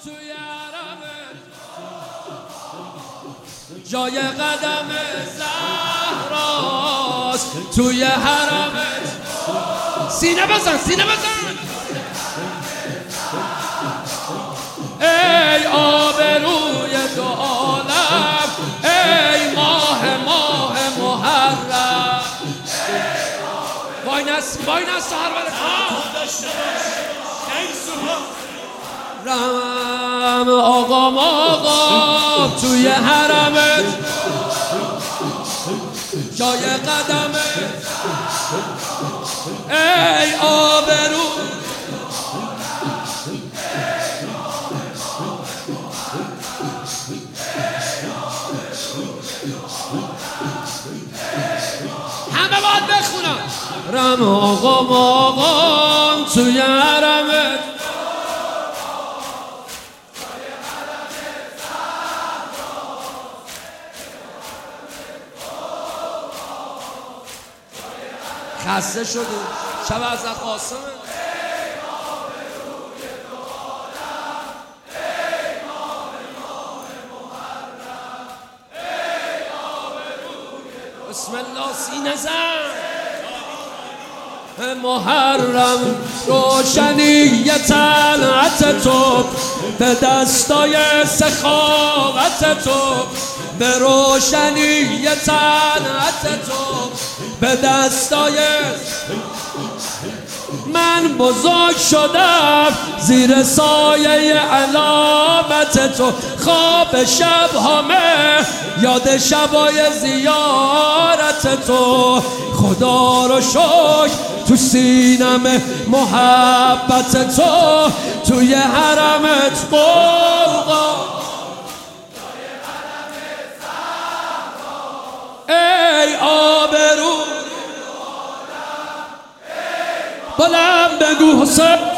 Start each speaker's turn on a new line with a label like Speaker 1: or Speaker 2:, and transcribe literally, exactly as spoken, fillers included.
Speaker 1: توی حرمت جای قدم زهراست توی حرمت. سینه بزن سینه بزن. ای آبروی دو عالم، ای ماه ماه محرم. وای نس وای نس سهر رم آقام آقام توی حرمت جای قدمت. ای آبرو همه باید بخونم. رم آقام آقام توی حرمت خسته شده شب از قاسمه. بسم الله سینه زن. محرم روشنی طلعت تو به دستای سخاوت تو، به روشنی طلعت تو به دستای من بزرگ شدم زیر سایه علامت تو. خواب شب همه یاد شبای زیارت تو. خدا رو شکر تو سینم محبت تو. توی حرمت قلقا ای آبرو بلند بگو حسین.